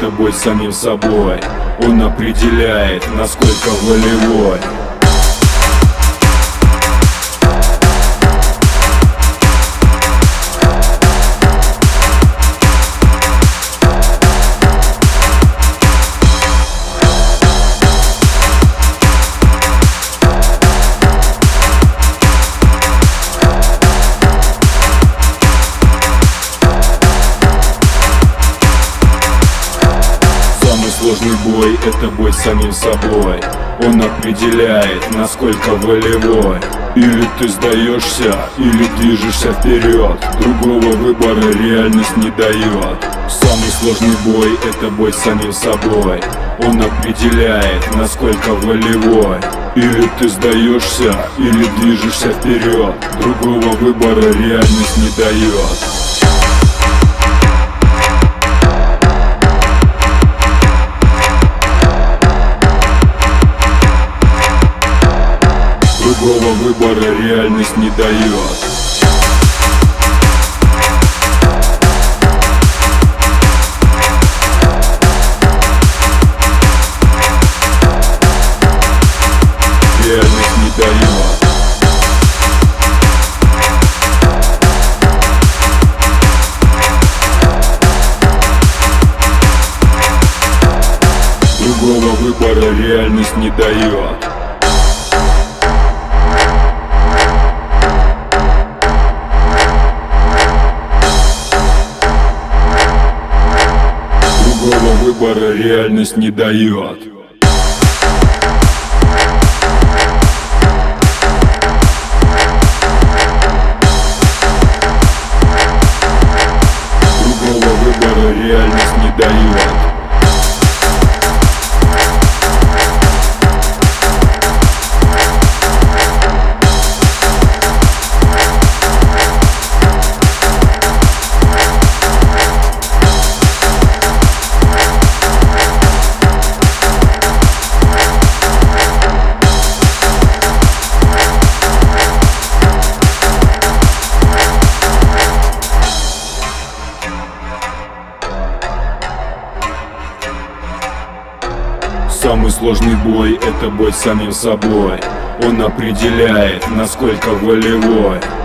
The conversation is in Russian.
это бой с самим собой. Он определяет, насколько волевой. Сложный бой — это бой с самим собой. Он определяет, насколько волевой. Или ты сдаешься, или движешься вперед. Другого выбора реальность не дает. Самый сложный бой — это бой с самим собой. Он определяет, насколько волевой. Или ты сдаешься, или движешься вперед. Другого выбора реальность не дает. Другого выбора реальность не дает. Реальность не дает. Другого выбора реальность не дает. Другого выбора реальность не дает. Другого выбора реальность не дает. Самый сложный бой — это бой с самим собой. Он определяет, насколько волевой.